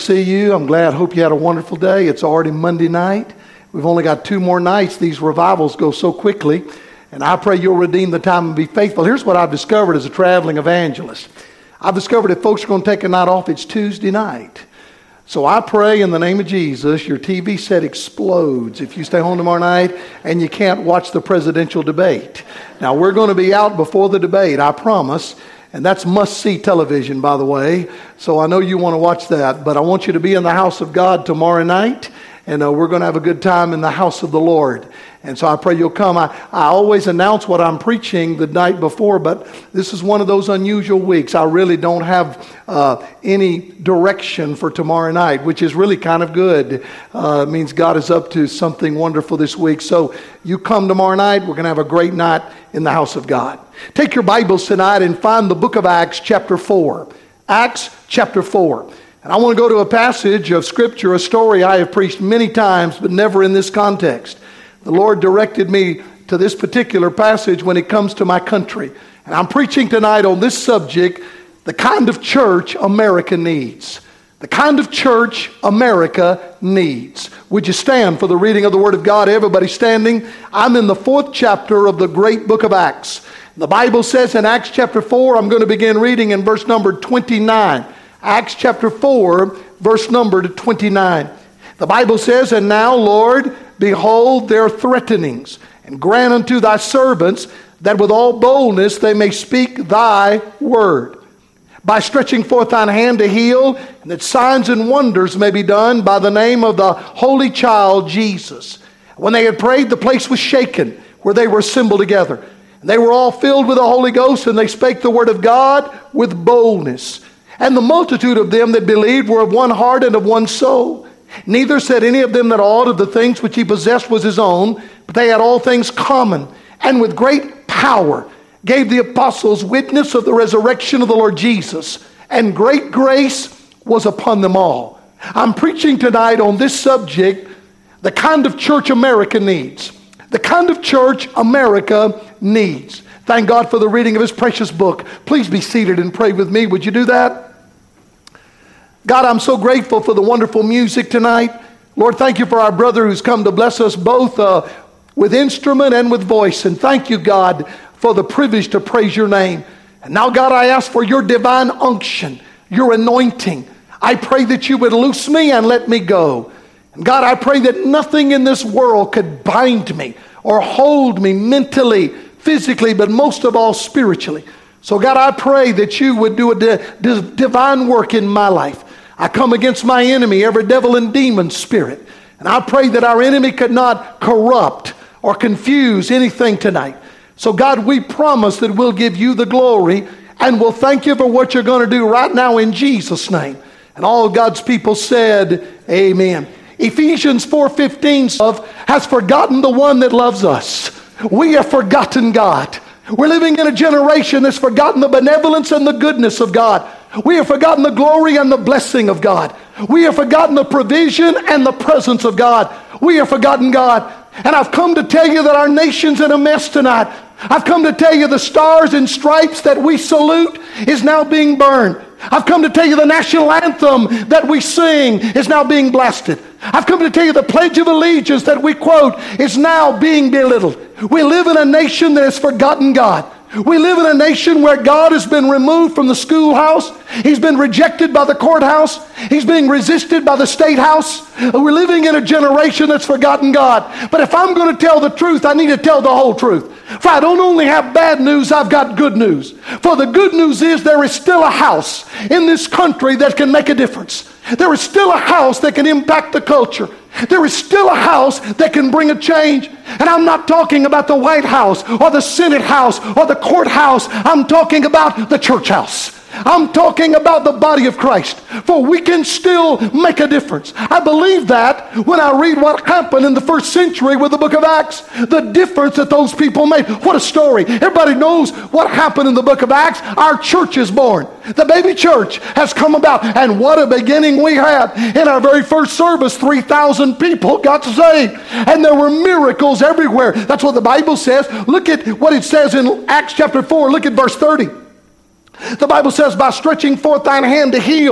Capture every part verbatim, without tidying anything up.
See you. I'm glad. Hope you had a wonderful day. It's already Monday night. We've only got two more nights. These revivals go so quickly. And I pray you'll redeem the time and be faithful. Here's what I've discovered as a traveling evangelist. I've discovered if folks are going to take a night off, it's Tuesday night. So I pray in the name of Jesus, your T V set explodes if you stay home tomorrow night and you can't watch the presidential debate. Now, we're going to be out before the debate, I promise. And that's must-see television, by the way. So I know you want to watch that. But I want you to be in the house of God tomorrow night. And uh, we're going to have a good time in the house of the Lord. And so I pray you'll come. I, I always announce what I'm preaching the night before, but this is one of those unusual weeks. I really don't have uh, any direction for tomorrow night, which is really kind of good. Uh, it means God is up to something wonderful this week. So you come tomorrow night. We're going to have a great night in the house of God. Take your Bibles tonight and find the book of Acts chapter four. Acts chapter four. And I want to go to a passage of Scripture, a story I have preached many times, but never in this context. The Lord directed me to this particular passage when it comes to my country. And I'm preaching tonight on this subject, the kind of church America needs. The kind of church America needs. Would you stand for the reading of the Word of God? Everybody standing. I'm in the fourth chapter of the great book of Acts. The Bible says in Acts chapter four, I'm going to begin reading in verse number twenty-nine. Acts chapter four, verse number twenty-nine. The Bible says, "And now, Lord, behold their threatenings, and grant unto thy servants that with all boldness they may speak thy word, by stretching forth thine hand to heal, and that signs and wonders may be done by the name of the Holy Child Jesus." When they had prayed, the place was shaken, where they were assembled together. And they were all filled with the Holy Ghost, and they spake the word of God with boldness. And the multitude of them that believed were of one heart and of one soul. Neither said any of them that aught of the things which he possessed was his own, but they had all things common. And with great power gave the apostles witness of the resurrection of the Lord Jesus. And great grace was upon them all. I'm preaching tonight on this subject, the kind of church America needs. The kind of church America needs. Thank God for the reading of his precious book. Please be seated and pray with me. Would you do that? God, I'm so grateful for the wonderful music tonight. Lord, thank you for our brother who's come to bless us both uh, with instrument and with voice. And thank you, God, for the privilege to praise your name. And now, God, I ask for your divine unction, your anointing. I pray that you would loose me and let me go. And God, I pray that nothing in this world could bind me or hold me mentally, physically, but most of all spiritually. So God, I pray that you would do a di- di- divine work in my life. I come against my enemy, every devil and demon spirit. And I pray that our enemy could not corrupt or confuse anything tonight. So God, we promise that we'll give you the glory, and we'll thank you for what you're going to do right now in Jesus' name. And all God's people said, amen. Ephesians four fifteen has forgotten the one that loves us. We have forgotten God. We're living in a generation that's forgotten the benevolence and the goodness of God. We have forgotten the glory and the blessing of God. We have forgotten the provision and the presence of God. We have forgotten God. And I've come to tell you that our nation's in a mess tonight. I've come to tell you the stars and stripes that we salute is now being burned. I've come to tell you the national anthem that we sing is now being blasted. I've come to tell you the Pledge of Allegiance that we quote is now being belittled. We live in a nation that has forgotten God. We live in a nation where God has been removed from the schoolhouse. He's been rejected by the courthouse. He's being resisted by the state house. We're living in a generation that's forgotten God. But if I'm going to tell the truth, I need to tell the whole truth. For I don't only have bad news, I've got good news. For the good news is there is still a house in this country that can make a difference. There is still a house that can impact the culture. There is still a house that can bring a change. And I'm not talking about the White House or the Senate House or the courthouse. I'm talking about the church house. I'm talking about the body of Christ. For we can still make a difference. I believe that when I read what happened in the first century with the book of Acts, the difference that those people made. What a story. Everybody knows what happened in the book of Acts. Our church is born. The baby church has come about. And what a beginning we had. In our very first service, three thousand people got saved. And there were miracles everywhere. That's what the Bible says. Look at what it says in Acts chapter four. Look at verse thirty. The Bible says, by stretching forth thine hand to heal,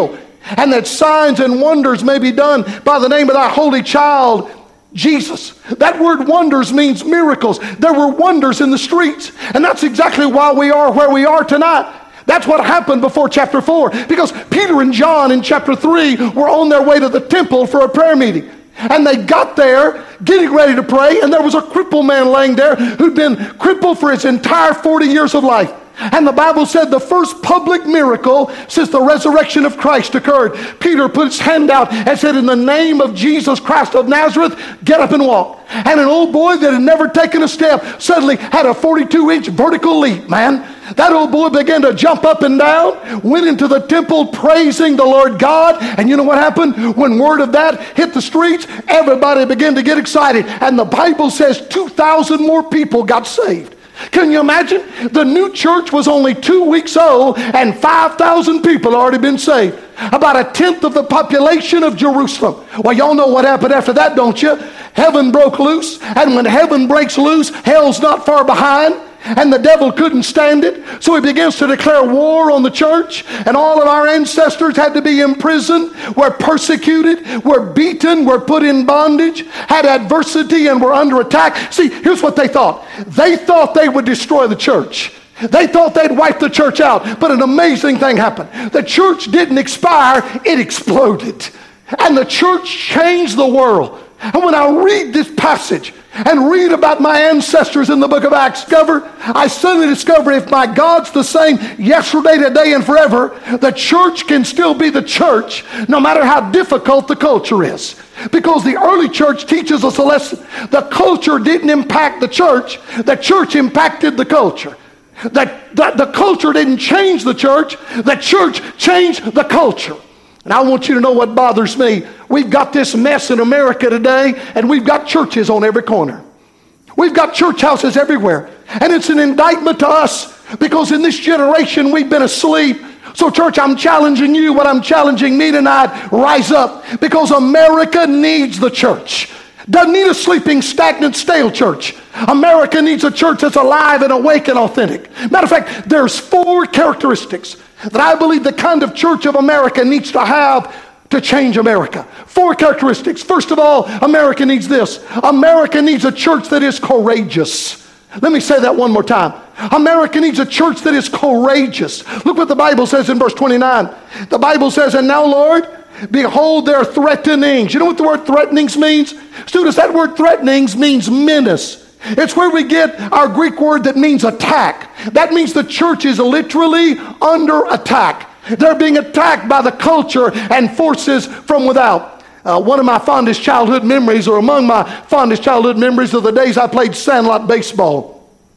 and that signs and wonders may be done by the name of thy holy child, Jesus. That word wonders means miracles. There were wonders in the streets, and that's exactly why we are where we are tonight. That's what happened before chapter four, because Peter and John in chapter three were on their way to the temple for a prayer meeting. And they got there getting ready to pray, and there was a crippled man laying there who'd been crippled for his entire forty years of life. And the Bible said the first public miracle since the resurrection of Christ occurred. Peter put his hand out and said, in the name of Jesus Christ of Nazareth, get up and walk. And an old boy that had never taken a step suddenly had a forty-two inch vertical leap, man. That old boy began to jump up and down, went into the temple praising the Lord God. And you know what happened? When word of that hit the streets, everybody began to get excited. And the Bible says two thousand more people got saved. Can you imagine? The new church was only two weeks old and five thousand people had already been saved. About a tenth of the population of Jerusalem. Well, y'all know what happened after that, don't you? Heaven broke loose, and when heaven breaks loose, hell's not far behind. And the devil couldn't stand it, so he begins to declare war on the church. And all of our ancestors had to be imprisoned, were persecuted, were beaten, were put in bondage, had adversity, and were under attack. See, here's what they thought. They thought they would destroy the church. They thought they'd wipe the church out. But an amazing thing happened. The church didn't expire, it exploded. And the church changed the world. And when I read this passage and read about my ancestors in the book of Acts, discover, I suddenly discover if my God's the same yesterday, today, and forever, the church can still be the church no matter how difficult the culture is. Because the early church teaches us a lesson. The culture didn't impact the church. The church impacted the culture. That the, the culture didn't change the church. The church changed the culture. And I want you to know what bothers me. We've got this mess in America today, and we've got churches on every corner. We've got church houses everywhere. And it's an indictment to us, because in this generation we've been asleep. So church, I'm challenging you, what I'm challenging me tonight, rise up. Because America needs the church. Doesn't need a sleeping, stagnant, stale church. America needs a church that's alive and awake and authentic. Matter of fact, there's four characteristics that I believe the kind of church of America needs to have to change America. Four characteristics. First of all, America needs this. America needs a church that is courageous. Let me say that one more time. America needs a church that is courageous. Look what the Bible says in verse twenty-nine. The Bible says, and now, Lord, behold their threatenings. You know what the word threatenings means? Students, that word threatenings means menace. It's where we get our Greek word that means attack. That means the church is literally under attack. They're being attacked by the culture and forces from without. Uh, one of my fondest childhood memories, or among my fondest childhood memories, of the days I played sandlot baseball.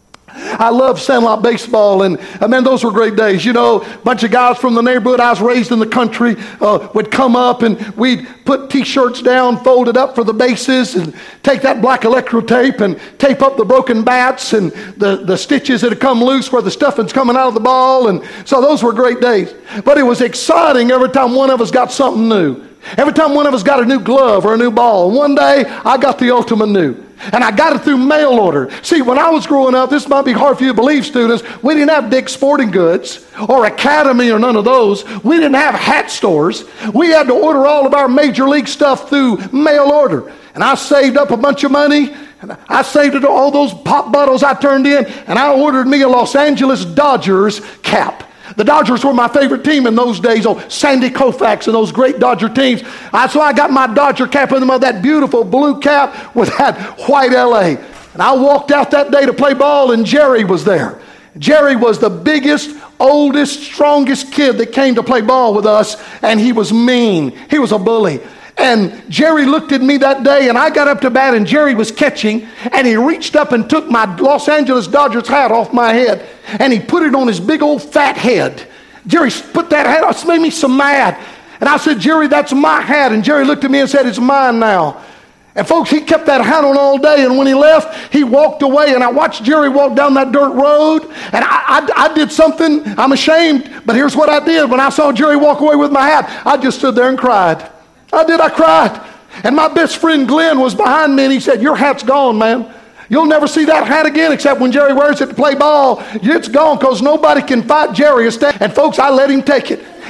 I love sandlot baseball, and uh, man, those were great days. You know, a bunch of guys from the neighborhood, I was raised in the country, uh, would come up and we'd put t-shirts down, fold it up for the bases, and take that black electro tape and tape up the broken bats and the, the stitches that had come loose where the stuffing's coming out of the ball. And so those were great days. But it was exciting every time one of us got something new. Every time one of us got a new glove or a new ball. One day, I got the ultimate new. And I got it through mail order. See, when I was growing up, this might be hard for you to believe, students, we didn't have Dick's Sporting Goods or Academy or none of those. We didn't have hat stores. We had to order all of our major league stuff through mail order. And I saved up a bunch of money. And I saved it all those pop bottles I turned in. And I ordered me a Los Angeles Dodgers cap. The Dodgers were my favorite team in those days. Oh, Sandy Koufax and those great Dodger teams. I, so I got my Dodger cap in them, that beautiful blue cap with that white L A. And I walked out that day to play ball, and Jerry was there. Jerry was the biggest, oldest, strongest kid that came to play ball with us, and he was mean. He was a bully. And Jerry looked at me that day, and I got up to bat, and Jerry was catching, and he reached up and took my Los Angeles Dodgers hat off my head, and he put it on his big old fat head. Jerry put that hat on. It made me so mad. And I said, Jerry, that's my hat. And Jerry looked at me and said, it's mine now. And folks, he kept that hat on all day, and when he left, he walked away, and I watched Jerry walk down that dirt road, and I, I, I did something, I'm ashamed, but here's what I did. When I saw Jerry walk away with my hat, I just stood there and cried. I did, I cried. And my best friend Glenn was behind me, and he said, your hat's gone, man. You'll never see that hat again except when Jerry wears it to play ball. It's gone, because nobody can fight Jerry. And folks, I let him take it.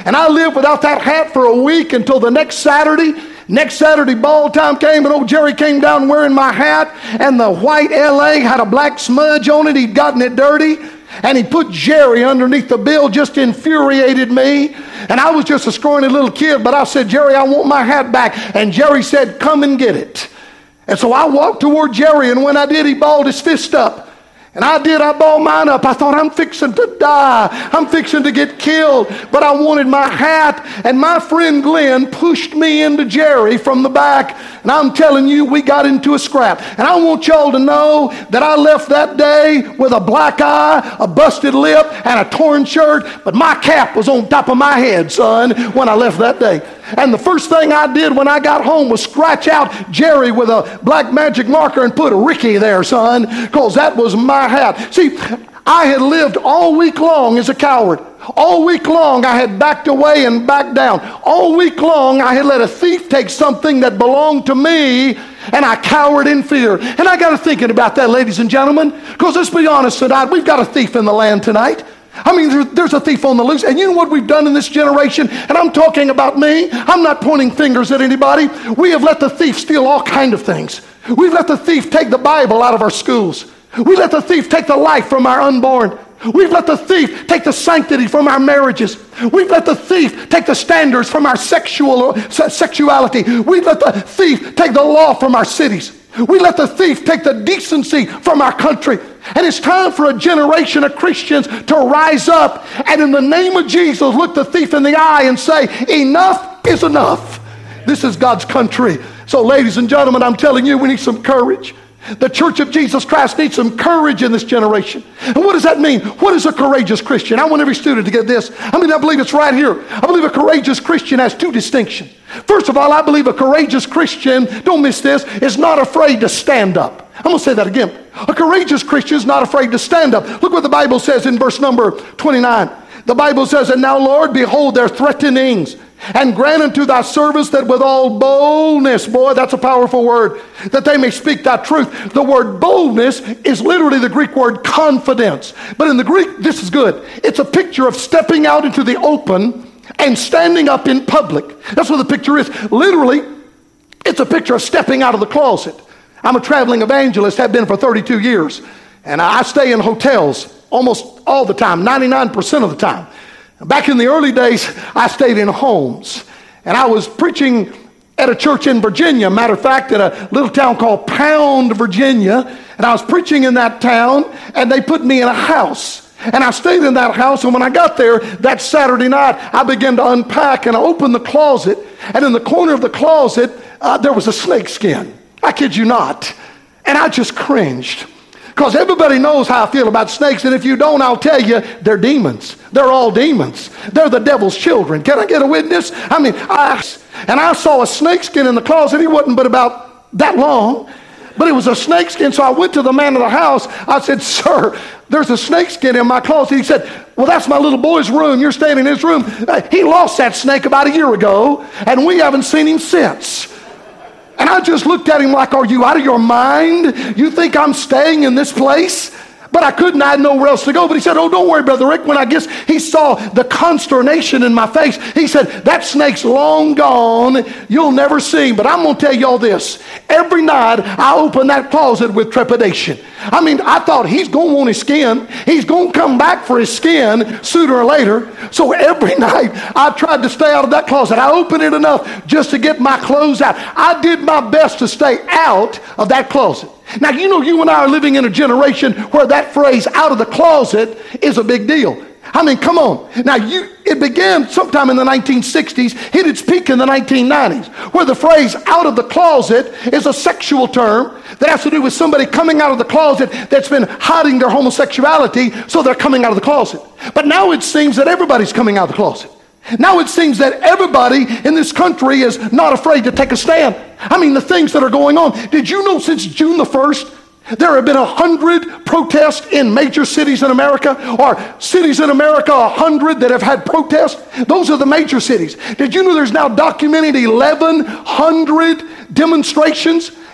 And I lived without that hat for a week until the next Saturday. Next Saturday, ball time came, and old Jerry came down wearing my hat, and the white L A had a black smudge on it. He'd gotten it dirty, and he put Jerry underneath the bill. Just infuriated me. And I was just a scrawny little kid, but I said, Jerry, I want my hat back. And Jerry said, come and get it. And so I walked toward Jerry, and when I did, he balled his fist up. And I did, I balled mine up. I thought, I'm fixing to die. I'm fixing to get killed. But I wanted my hat. And my friend Glenn pushed me into Jerry from the back. And I'm telling you, we got into a scrap. And I want y'all to know that I left that day with a black eye, a busted lip, and a torn shirt. But my cap was on top of my head, son, when I left that day. And the first thing I did when I got home was scratch out Jerry with a black magic marker and put a Ricky there, son, because that was my hat. See, I had lived all week long as a coward. All week long I had backed away and backed down. All week long I had let a thief take something that belonged to me, and I cowered in fear. And I got to thinking about that, ladies and gentlemen, because let's be honest tonight, we've got a thief in the land tonight. I mean, there, there's a thief on the loose. And you know what we've done in this generation? And I'm talking about me. I'm not pointing fingers at anybody. We have let the thief steal all kinds of things. We've let the thief take the Bible out of our schools. We let the thief take the life from our unborn. We've let the thief take the sanctity from our marriages. We've let the thief take the standards from our sexual sexuality. We've let the thief take the law from our cities. We let the thief take the decency from our country. And it's time for a generation of Christians to rise up and in the name of Jesus look the thief in the eye and say, enough is enough. This is God's country. So ladies and gentlemen, I'm telling you, we need some courage. The Church of Jesus Christ needs some courage in this generation. And what does that mean? What is a courageous Christian? I want every student to get this. I mean, I believe it's right here. I believe a courageous Christian has two distinctions. First of all, I believe a courageous Christian, don't miss this, is not afraid to stand up. I'm going to say that again. A courageous Christian is not afraid to stand up. Look what the Bible says in verse number twenty-nine. The Bible says, and now, Lord, behold their threatenings, and grant unto thy servants that with all boldness, boy, that's a powerful word, that they may speak thy truth. The word boldness is literally the Greek word confidence. But in the Greek, this is good. It's a picture of stepping out into the open and standing up in public. That's what the picture is. Literally, it's a picture of stepping out of the closet. I'm a traveling evangelist, have been for thirty-two years. And I stay in hotels almost all the time, ninety-nine percent of the time. Back in the early days, I stayed in homes. And I was preaching at a church in Virginia. Matter of fact, at a little town called Pound, Virginia. And I was preaching in that town, and they put me in a house. And I stayed in that house, and when I got there that Saturday night, I began to unpack, and I opened the closet. And in the corner of the closet, uh, there was a snake skin. I kid you not. And I just cringed. Because everybody knows how I feel about snakes, and if you don't, I'll tell you, they're demons. They're all demons. They're the devil's children. Can I get a witness? I mean, I, and I saw a snake skin in the closet. He wasn't but about that long, but it was a snake skin. So I went to the man of the house. I said, sir, there's a snake skin in my closet. He said, well, that's my little boy's room. You're staying in his room. He lost that snake about a year ago, and we haven't seen him since. And I just looked at him like, are you out of your mind? You think I'm staying in this place? But I couldn't, I had nowhere else to go. But he said, oh, don't worry, Brother Rick. When I guess he saw the consternation in my face, he said, that snake's long gone. You'll never see him. But I'm going to tell y'all this. Every night I open that closet with trepidation. I mean, I thought he's going to want his skin. He's going to come back for his skin sooner or later. So every night I tried to stay out of that closet. I opened it enough just to get my clothes out. I did my best to stay out of that closet. Now, you know, you and I are living in a generation where that phrase, out of the closet, is a big deal. I mean, come on. Now, you, it began sometime in the nineteen sixties, hit its peak in the nineteen nineties, where the phrase out of the closet is a sexual term that has to do with somebody coming out of the closet that's been hiding their homosexuality, so they're coming out of the closet. But now it seems that everybody's coming out of the closet. Now it seems that everybody in this country is not afraid to take a stand. I mean, the things that are going on. Did you know since June the first, there have been a hundred protests in major cities in America, or cities in America, a hundred that have had protests? Those are the major cities. Did you know there's now documented eleven hundred demonstrations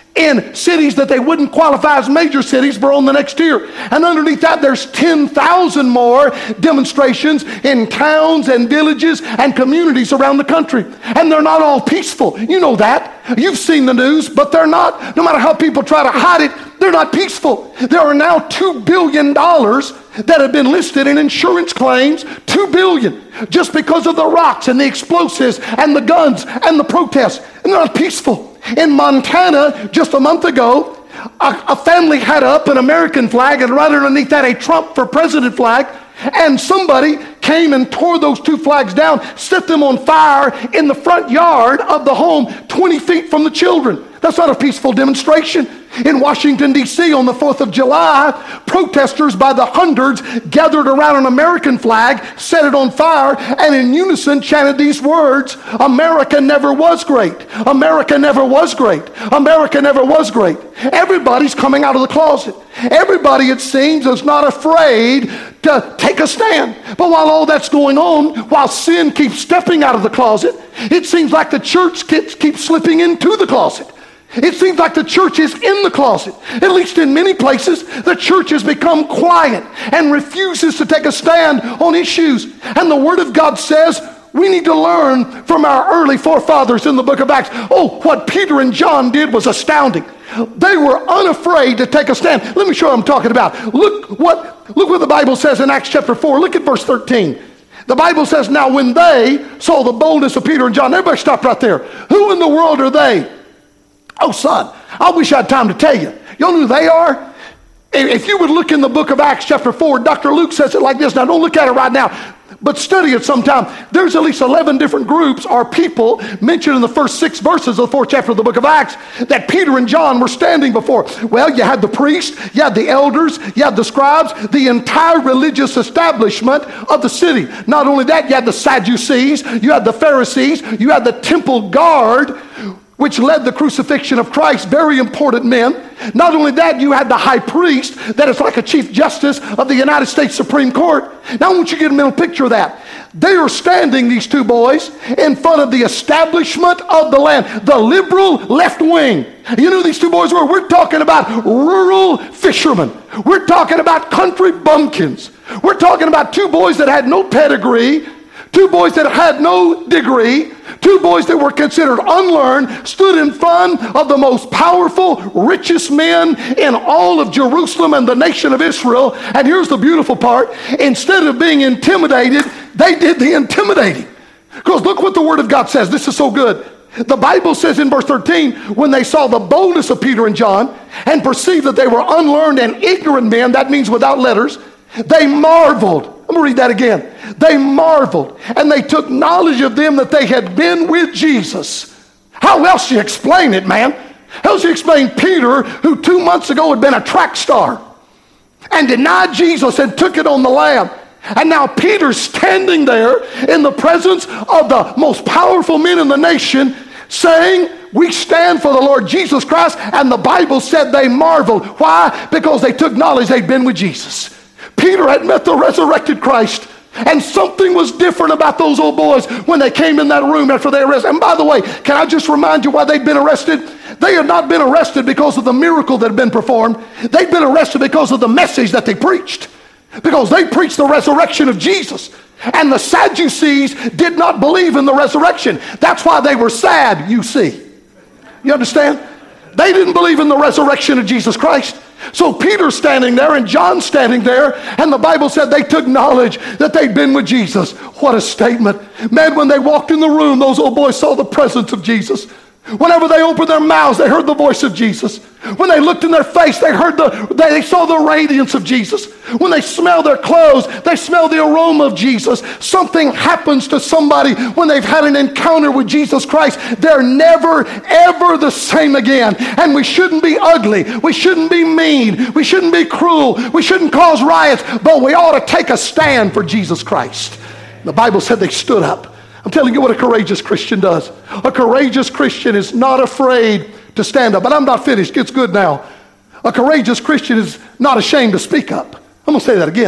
in cities that they wouldn't qualify as major cities, but on the next tier. And underneath that, there's ten thousand more demonstrations in towns and villages and communities around the country. And they're not all peaceful. You know that. You've seen the news, but they're not. No matter how people try to hide it, they're not peaceful. There are now two billion dollars that have been listed in insurance claims, two billion dollars, just because of the rocks and the explosives and the guns and the protests. And they're not peaceful. In Montana, just a month ago, a, a family had up an American flag and right underneath that a Trump for president flag. And somebody came and tore those two flags down, set them on fire in the front yard of the home, twenty feet from the children. That's not a peaceful demonstration. In Washington, D C on the fourth of July, protesters by the hundreds gathered around an American flag, set it on fire, and in unison chanted these words: America never was great. America never was great. America never was great. Everybody's coming out of the closet. Everybody, it seems, is not afraid to take a stand. But while all that's going on, while sin keeps stepping out of the closet, it seems like the church keeps, keeps slipping into the closet. It seems like the church is in the closet. At least in many places, the church has become quiet and refuses to take a stand on issues. And the Word of God says we need to learn from our early forefathers in the book of Acts. Oh, what Peter and John did was astounding. They were unafraid to take a stand. Let me show you what I'm talking about. Look what, look what the Bible says in Acts chapter four. Look at verse thirteen. The Bible says, now when they saw the boldness of Peter and John, everybody stop right there. Who in the world are they? Oh, son, I wish I had time to tell you. You know who they are? If you would look in the book of Acts chapter four, Doctor Luke says it like this. Now, don't look at it right now, but study it sometime. There's at least eleven different groups or people mentioned in the first six verses of the fourth chapter of the book of Acts that Peter and John were standing before. Well, you had the priests, you had the elders, you had the scribes, the entire religious establishment of the city. Not only that, you had the Sadducees, you had the Pharisees, you had the temple guard, which led the crucifixion of Christ, very important men. Not only that, you had the high priest that is like a chief justice of the United States Supreme Court. Now I want you to get a mental picture of that. They are standing, these two boys, in front of the establishment of the land, the liberal left wing. You know who these two boys were? We're talking about rural fishermen. We're talking about country bumpkins. We're talking about two boys that had no pedigree, two boys that had no degree, two boys that were considered unlearned, stood in front of the most powerful, richest men in all of Jerusalem and the nation of Israel. And here's the beautiful part. Instead of being intimidated, they did the intimidating. Because look what the Word of God says. This is so good. The Bible says in verse thirteen, when they saw the boldness of Peter and John and perceived that they were unlearned and ignorant men, that means without letters, they marveled. I'm going to read that again. They marveled, and they took knowledge of them that they had been with Jesus. How else do you explain it, man? How else do you explain Peter, who two months ago had been a track star and denied Jesus and took it on the lam? And now Peter's standing there in the presence of the most powerful men in the nation saying, we stand for the Lord Jesus Christ. And the Bible said they marveled. Why? Because they took knowledge they'd been with Jesus. Peter had met the resurrected Christ, and something was different about those old boys when they came in that room after they arrested. And by the way, can I just remind you why they'd been arrested? They had not been arrested because of the miracle that had been performed. They'd been arrested because of the message that they preached, because they preached the resurrection of Jesus. And the Sadducees did not believe in the resurrection. That's why they were sad, you see. You understand? They didn't believe in the resurrection of Jesus Christ. So Peter's standing there and John's standing there, and the Bible said they took knowledge that they'd been with Jesus. What a statement. Man, when they walked in the room, those old boys saw the presence of Jesus. Whenever they opened their mouths, they heard the voice of Jesus. When they looked in their face, they heard the they saw the radiance of Jesus. When they smelled their clothes, they smelled the aroma of Jesus. Something happens to somebody when they've had an encounter with Jesus Christ. They're never, ever the same again. And we shouldn't be ugly. We shouldn't be mean. We shouldn't be cruel. We shouldn't cause riots. But we ought to take a stand for Jesus Christ. The Bible said they stood up. I'm telling you what a courageous Christian does. A courageous Christian is not afraid to stand up. But I'm not finished. It's good now. A courageous Christian is not ashamed to speak up. I'm going to say that again.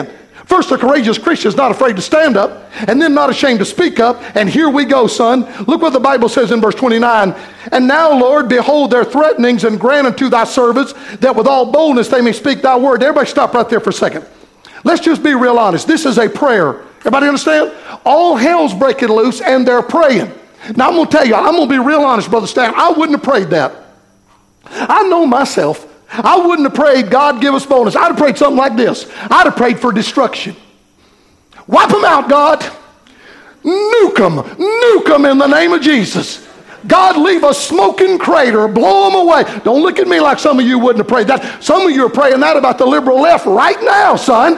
First, a courageous Christian is not afraid to stand up, and then not ashamed to speak up. And here we go, son. Look what the Bible says in verse twenty-nine. And now, Lord, behold their threatenings, and grant unto thy servants that with all boldness they may speak thy word. Everybody stop right there for a second. Let's just be real honest. This is a prayer. Everybody understand? All hell's breaking loose, and they're praying. Now, I'm going to tell you, I'm going to be real honest, Brother Stan. I wouldn't have prayed that. I know myself. I wouldn't have prayed, God, give us boldness. I'd have prayed something like this. I'd have prayed for destruction. Wipe them out, God. Nuke them. Nuke them in the name of Jesus. God, leave a smoking crater. Blow them away. Don't look at me like some of you wouldn't have prayed that. Some of you are praying that about the liberal left right now, son.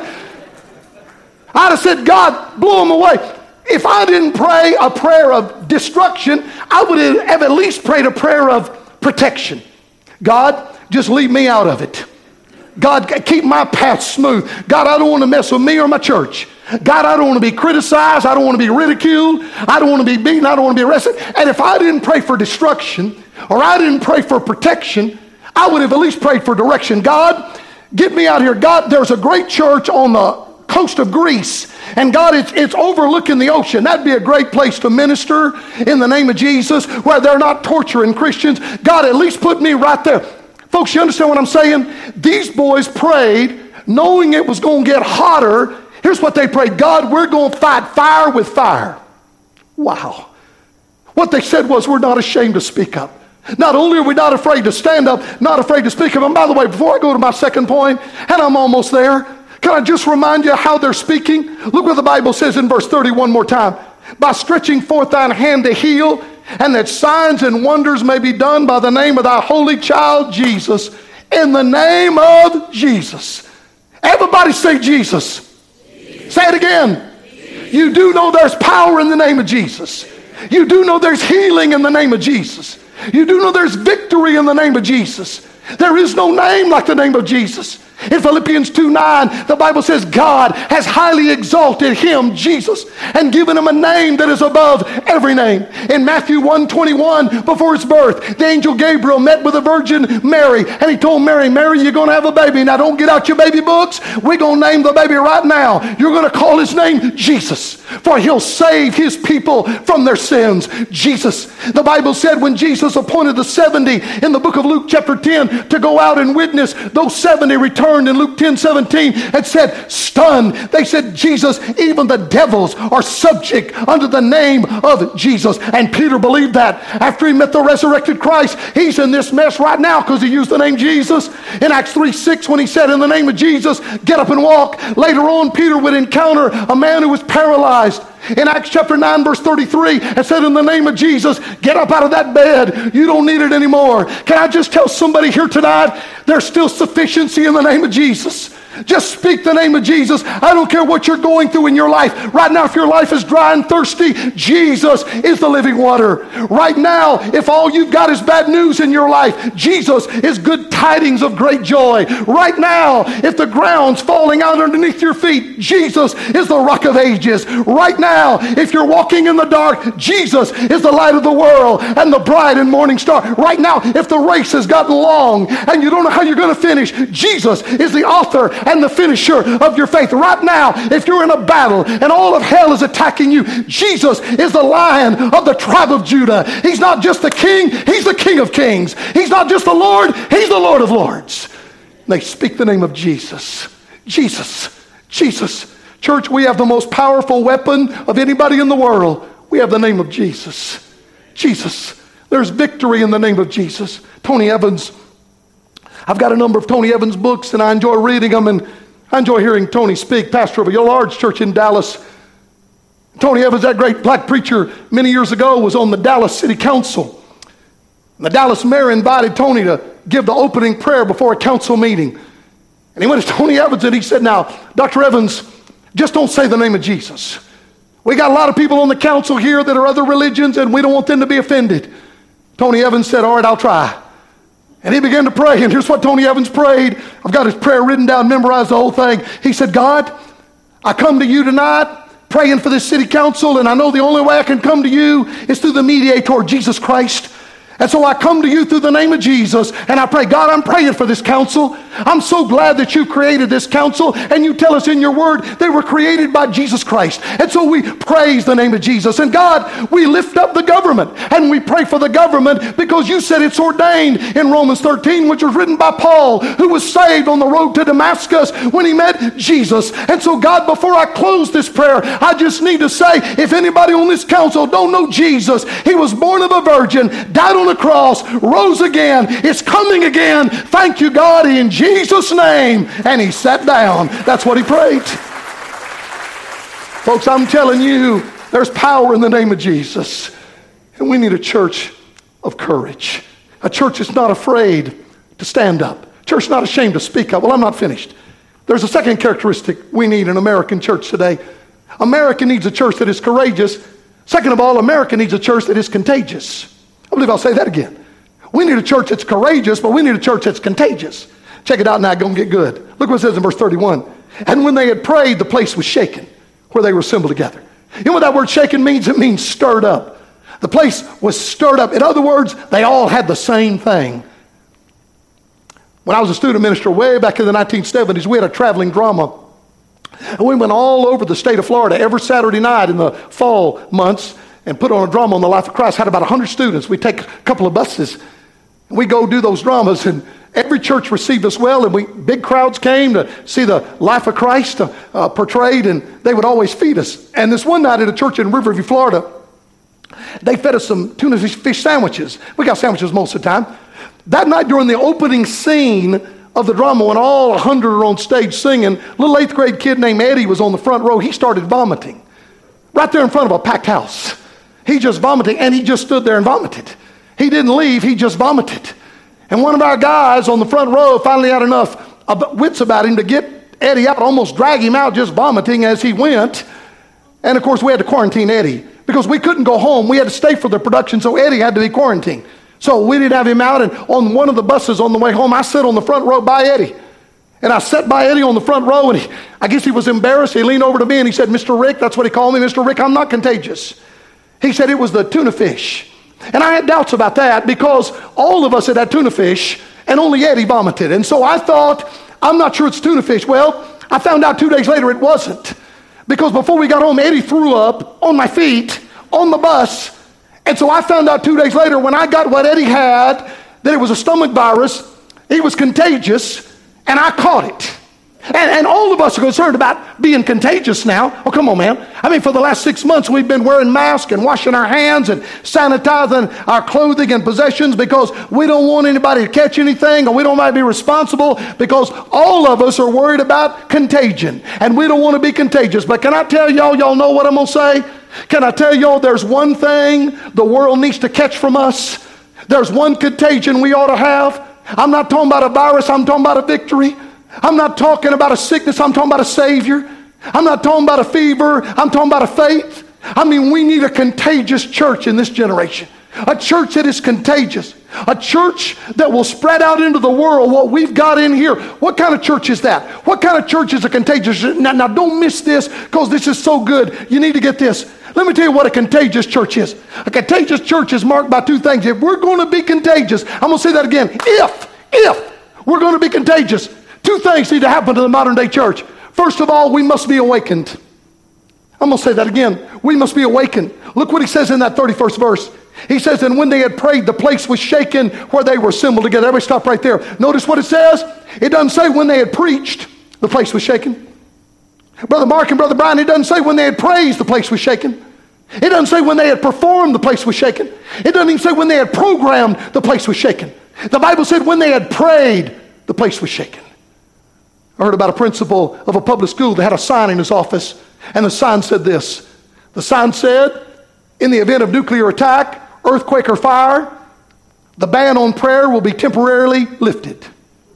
I'd have said, God, blow them away. If I didn't pray a prayer of destruction, I would have at least prayed a prayer of protection. God, just leave me out of it. God, keep my path smooth. God, I don't want to mess with me or my church. God, I don't want to be criticized. I don't want to be ridiculed. I don't want to be beaten. I don't want to be arrested. And if I didn't pray for destruction, or I didn't pray for protection, I would have at least prayed for direction. God, get me out here. God, there's a great church on the coast of Greece, and God, it's, it's overlooking the ocean. That'd be a great place to minister in the name of Jesus, where they're not torturing Christians. God, at least put me right there. Folks, you understand what I'm saying? These boys prayed knowing it was going to get hotter. Here's what they prayed. God, we're going to fight fire with fire. Wow. What they said was, we're not ashamed to speak up. Not only are we not afraid to stand up, not afraid to speak up. And by the way, before I go to my second point, and I'm almost there, can I just remind you how they're speaking? Look what the Bible says in verse thirty one more time. By stretching forth thine hand to heal, and that signs and wonders may be done by the name of thy holy child Jesus. In the name of Jesus. Everybody say Jesus. Jesus. Say it again. Jesus. You do know there's power in the name of Jesus. You do know there's healing in the name of Jesus. You do know there's victory in the name of Jesus. There is no name like the name of Jesus. In Philippians two nine, the Bible says God has highly exalted him, Jesus, and given him a name that is above every name. In Matthew one twenty-one, before his birth, the angel Gabriel met with the Virgin Mary, and he told Mary, Mary, you're going to have a baby. Now don't get out your baby books. We're going to name the baby right now. You're going to call his name Jesus, for he'll save his people from their sins. Jesus. The Bible said when Jesus appointed the seventy in the book of Luke chapter ten to go out and witness, those seventy returned in Luke ten seventeen and said, stunned, they said, Jesus, even the devils are subject under the name of Jesus. And Peter believed that. After he met the resurrected Christ, he's in this mess right now because he used the name Jesus. In Acts three six, when he said, in the name of Jesus, get up and walk. Later on, Peter would encounter a man who was paralyzed. In Acts chapter nine verse thirty-three, it said, in the name of Jesus, get up out of that bed. You don't need it anymore. Can I just tell somebody here tonight, there's still sufficiency in the name of Jesus. Just speak the name of Jesus. I don't care what you're going through in your life. Right now, if your life is dry and thirsty, Jesus is the living water. Right now, if all you've got is bad news in your life, Jesus is good tidings of great joy. Right now, if the ground's falling out underneath your feet, Jesus is the rock of ages. Right now, if you're walking in the dark, Jesus is the light of the world and the bright and morning star. Right now, if the race has gotten long and you don't know how you're going to finish, Jesus is the author and the finisher of your faith. Right now, if you're in a battle and all of hell is attacking you, Jesus is the Lion of the tribe of Judah. He's not just the King, he's the King of kings. He's not just the Lord, he's the Lord of lords. They speak the name of Jesus. Jesus. Jesus. Church, we have the most powerful weapon of anybody in the world. We have the name of Jesus. Jesus. There's victory in the name of Jesus. Tony Evans, I've got a number of Tony Evans books, and I enjoy reading them, and I enjoy hearing Tony speak. Pastor of a large church in Dallas. Tony Evans, that great black preacher many years ago, was on the Dallas City Council. And the Dallas mayor invited Tony to give the opening prayer before a council meeting. And he went to Tony Evans and he said, now, Doctor Evans, just don't say the name of Jesus. We got a lot of people on the council here that are other religions, and we don't want them to be offended. Tony Evans said, all right, I'll try. And he began to pray, and here's what Tony Evans prayed. I've got his prayer written down, memorized the whole thing. He said, God, I come to you tonight praying for this city council, and I know the only way I can come to you is through the mediator, Jesus Christ. And so I come to you through the name of Jesus, and I pray, God, I'm praying for this council. I'm so glad that you created this council, and you tell us in your word they were created by Jesus Christ. And so we praise the name of Jesus. And God, we lift up the government, and we pray for the government because you said it's ordained in Romans thirteen, which was written by Paul, who was saved on the road to Damascus when he met Jesus. And so God, before I close this prayer, I just need to say, if anybody on this council don't know Jesus, he was born of a virgin, died on the cross, rose again, is coming again. Thank you, God, in Jesus' name. And he sat down. That's what he prayed. Folks, I'm telling you, there's power in the name of Jesus. And we need a church of courage. A church that's not afraid to stand up. A church not ashamed to speak up. Well, I'm not finished. There's a second characteristic we need in American church today. America needs a church that is courageous. Second of all, America needs a church that is contagious. I believe I'll say that again. We need a church that's courageous, but we need a church that's contagious. Check it out now, going to get good. Look what it says in verse thirty-one. And when they had prayed, the place was shaken, where they were assembled together. You know what that word shaken means? It means stirred up. The place was stirred up. In other words, they all had the same thing. When I was a student minister way back in the nineteen seventies, we had a traveling drama. And we went all over the state of Florida every Saturday night in the fall months and put on a drama on the life of Christ. Had about one hundred students. We'd take a couple of buses. And we'd go do those dramas, and every church received us well, and we big crowds came to see the life of Christ uh, portrayed, and they would always feed us. And this one night at a church in Riverview, Florida, they fed us some tuna fish, fish sandwiches. We got sandwiches most of the time. That night during the opening scene of the drama, when all one hundred are on stage singing, a little eighth grade kid named Eddie was on the front row. He started vomiting right there in front of a packed house. He just vomited, and he just stood there and vomited. He didn't leave, he just vomited. And one of our guys on the front row finally had enough wits about him to get Eddie out, almost drag him out just vomiting as he went. And of course we had to quarantine Eddie because we couldn't go home. We had to stay for the production, so Eddie had to be quarantined. So we didn't have him out, and on one of the buses on the way home, I sat on the front row by Eddie. And I sat by Eddie on the front row, and he, I guess he was embarrassed. He leaned over to me and he said, Mister Rick, that's what he called me, Mister Rick, I'm not contagious. He said it was the tuna fish. And I had doubts about that because all of us had had tuna fish and only Eddie vomited. And so I thought, I'm not sure it's tuna fish. Well, I found out two days later it wasn't. Because before we got home, Eddie threw up on my feet on the bus. And so I found out two days later when I got what Eddie had, that it was a stomach virus. It was contagious, and I caught it. And, and all of us are concerned about being contagious now. Oh, come on, man. I mean, for the last six months, we've been wearing masks and washing our hands and sanitizing our clothing and possessions because we don't want anybody to catch anything, or we don't want to be responsible because all of us are worried about contagion, and we don't want to be contagious. But can I tell y'all, y'all know what I'm going to say? Can I tell y'all there's one thing the world needs to catch from us? There's one contagion we ought to have. I'm not talking about a virus. I'm talking about a victory. I'm not talking about a sickness. I'm talking about a Savior. I'm not talking about a fever. I'm talking about a faith. I mean, we need a contagious church in this generation. A church that is contagious. A church that will spread out into the world what we've got in here. What kind of church is that? What kind of church is a contagious? Now, now don't miss this because this is so good. You need to get this. Let me tell you what a contagious church is. A contagious church is marked by two things. If we're going to be contagious, I'm going to say that again. If, if we're going to be contagious, two things need to happen to the modern day church. First of all, we must be awakened. I'm going to say that again. We must be awakened. Look what he says in that thirty-first verse. He says, and when they had prayed, the place was shaken where they were assembled together. Everybody stop right there. Notice what it says. It doesn't say when they had preached, the place was shaken. Brother Mark and Brother Brian, it doesn't say when they had praised, the place was shaken. It doesn't say when they had performed, the place was shaken. It doesn't even say when they had programmed, the place was shaken. The Bible said when they had prayed, the place was shaken. I heard about a principal of a public school that had a sign in his office, and the sign said this. The sign said, in the event of nuclear attack, earthquake, or fire, the ban on prayer will be temporarily lifted.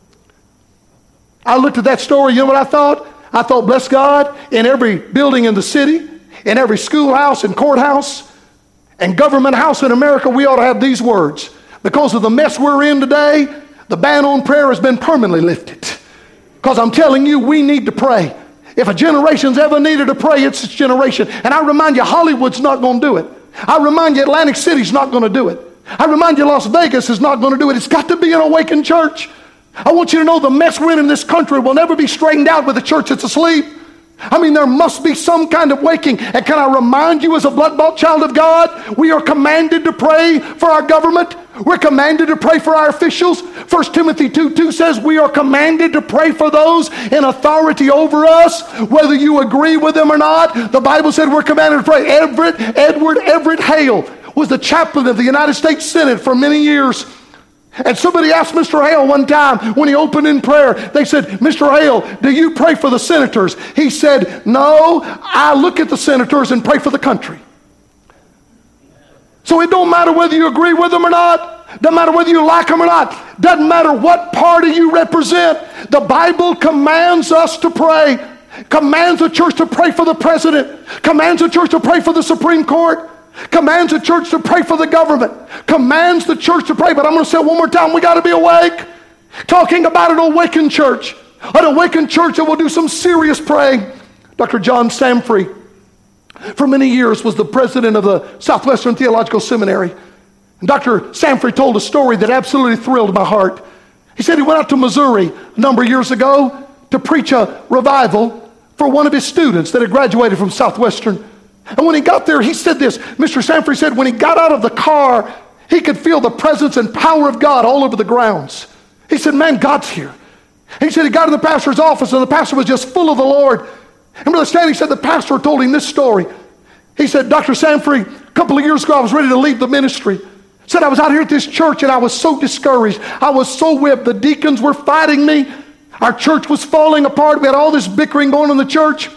I looked at that story, you know what I thought? I thought, bless God, in every building in the city, in every schoolhouse and courthouse and government house in America, we ought to have these words. Because of the mess we're in today, the ban on prayer has been permanently lifted. Because I'm telling you, we need to pray. If a generation's ever needed to pray, it's this generation. And I remind you, Hollywood's not going to do it. I remind you, Atlantic City's not going to do it. I remind you, Las Vegas is not going to do it. It's got to be an awakened church. I want you to know the mess we're in in this country will never be straightened out with a church that's asleep. I mean, there must be some kind of waking. And can I remind you, as a blood-bought child of God, we are commanded to pray for our government. We're commanded to pray for our officials. First Timothy two two says we are commanded to pray for those in authority over us, whether you agree with them or not. The Bible said we're commanded to pray. Everett, Edward Everett Hale was the chaplain of the United States Senate for many years. And somebody asked Mister Hale one time when he opened in prayer, they said, Mister Hale, do you pray for the senators? He said, no, I look at the senators and pray for the country. So it don't matter whether you agree with them or not. Doesn't matter whether you like them or not. Doesn't matter what party you represent. The Bible commands us to pray. Commands the church to pray for the president. Commands the church to pray for the Supreme Court. Commands the church to pray for the government. Commands the church to pray. But I'm going to say it one more time. We got to be awake. Talking about an awakened church. An awakened church that will do some serious praying. Doctor John Samfrey, for many years, was the president of the Southwestern Theological Seminary. And Doctor Samfrey told a story that absolutely thrilled my heart. He said he went out to Missouri a number of years ago to preach a revival for one of his students that had graduated from Southwestern. And when he got there, he said this. Mister Samfrey said when he got out of the car, he could feel the presence and power of God all over the grounds. He said, man, God's here. He said he got in the pastor's office and the pastor was just full of the Lord. And Brother Stanley said the pastor told him this story. He said, Doctor Samfrey, a couple of years ago, I was ready to leave the ministry. Said I was out here at this church and I was so discouraged. I was so whipped. The deacons were fighting me. Our church was falling apart. We had all this bickering going on in the church.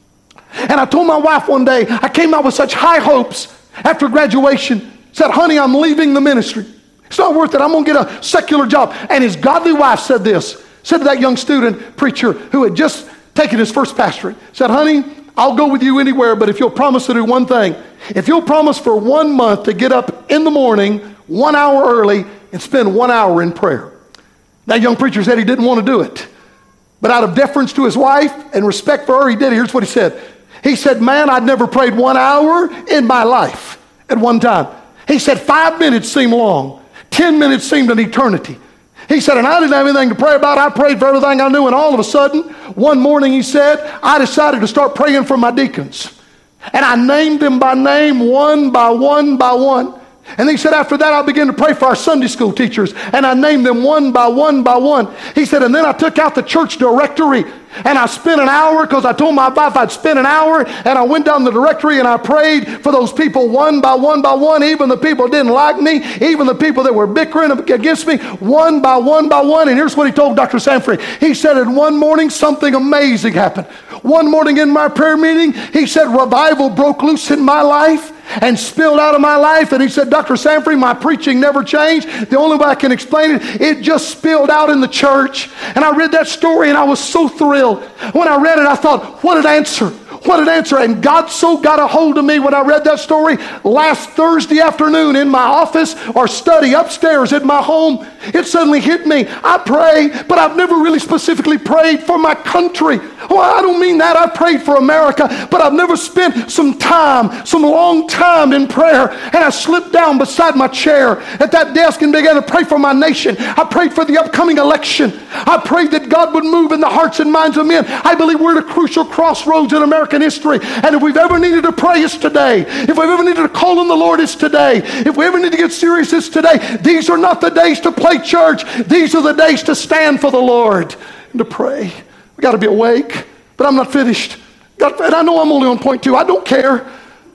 And I told my wife one day, I came out with such high hopes after graduation. Said, honey, I'm leaving the ministry. It's not worth it. I'm going to get a secular job. And his godly wife said this. Said to that young student preacher who had just taken his first pastorate. Said, honey, I'll go with you anywhere, but if you'll promise to do one thing. If you'll promise for one month to get up in the morning, one hour early, and spend one hour in prayer. That young preacher said he didn't want to do it. But out of deference to his wife and respect for her, he did it. Here's what he said. He said, man, I'd never prayed one hour in my life at one time. He said, five minutes seemed long. Ten minutes seemed an eternity. He said, and I didn't have anything to pray about. I prayed for everything I knew. And all of a sudden, one morning, he said, I decided to start praying for my deacons. And I named them by name, one by one by one. And he said, after that, I began to pray for our Sunday school teachers. And I named them one by one by one. He said, and then I took out the church directory. And I spent an hour, because I told my wife I'd spend an hour. And I went down the directory and I prayed for those people one by one by one. Even the people that didn't like me. Even the people that were bickering against me. One by one by one. And here's what he told Doctor Samfrey. He said, and one morning something amazing happened. One morning in my prayer meeting, he said, revival broke loose in my life and spilled out of my life. And he said, Doctor Samfrey, my preaching never changed. The only way I can explain it, it just spilled out in the church. And I read that story and I was so thrilled. When I read it, I thought, what an answer. What an answer. And God so got a hold of me when I read that story last Thursday afternoon in my office or study upstairs at my home. It suddenly hit me. I pray, but I've never really specifically prayed for my country. Oh, I don't mean that. I prayed for America, but I've never spent some time, some long time in prayer. And I slipped down beside my chair at that desk and began to pray for my nation. I prayed for the upcoming election. I prayed that God would move in the hearts and minds of men. I believe we're at a crucial crossroads in American history. And if we've ever needed to pray, it's today. If we've ever needed to call on the Lord, it's today. If we ever need to get serious, it's today. These are not the days to play church. These are the days to stand for the Lord and to pray. We got to be awake, but I'm not finished. And I know I'm only on point two. I don't care.